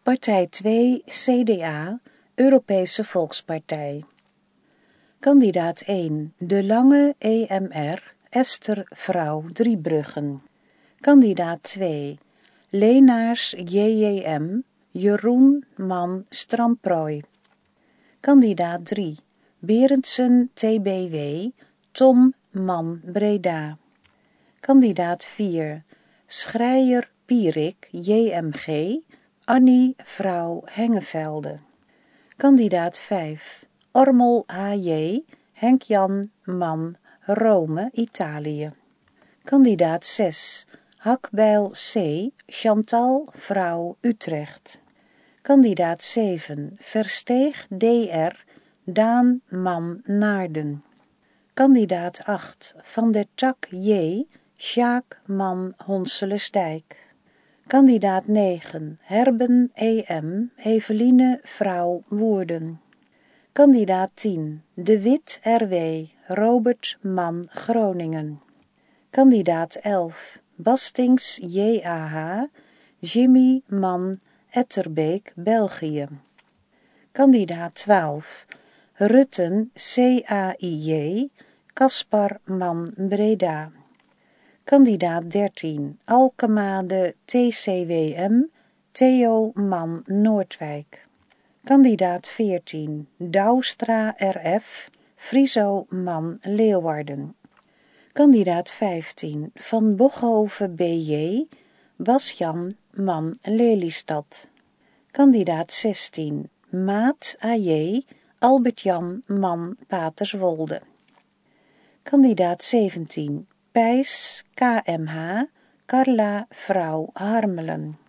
Partij 2 CDA, Europese Volkspartij. Kandidaat 1 De Lange EMR, Esther Vrouw Driebruggen. Kandidaat 2 Leenaars JJM, Jeroen Man Stramprooi. Kandidaat 3 Berendsen TBW, Tom Man Breda. Kandidaat 4 Schreier Pierik JMG, Annie Vrouw Hengevelde. Kandidaat 5 Ormel HJ, Henk-Jan Man Rome, Italië. Kandidaat 6 Hakbijl C, Chantal Vrouw Utrecht. Kandidaat 7 Versteeg DR, Daan Man Naarden. Kandidaat 8 Van der Tak J, Sjaak Man Honselesdijk. Kandidaat 9 Herben EM, Eveline Vrouw Woerden. Kandidaat 10 De Wit RW, Robert Man Groningen. Kandidaat 11 Bastings JAH, Jimmy Man Etterbeek, België. Kandidaat 12 Rutten CAIJ, Caspar Man Breda. Kandidaat 13 Alkemade TCWM, Theo Man Noordwijk. Kandidaat 14 Douwstra RF, Friso Man Leeuwarden. Kandidaat 15 Van Bochhoven BJ, Basjan Man Lelystad. Kandidaat 16 Maat AJ, Albert-Jan Man Paterswolde. Kandidaat 17 Pijs KMH, Carla Vrouw Harmelen.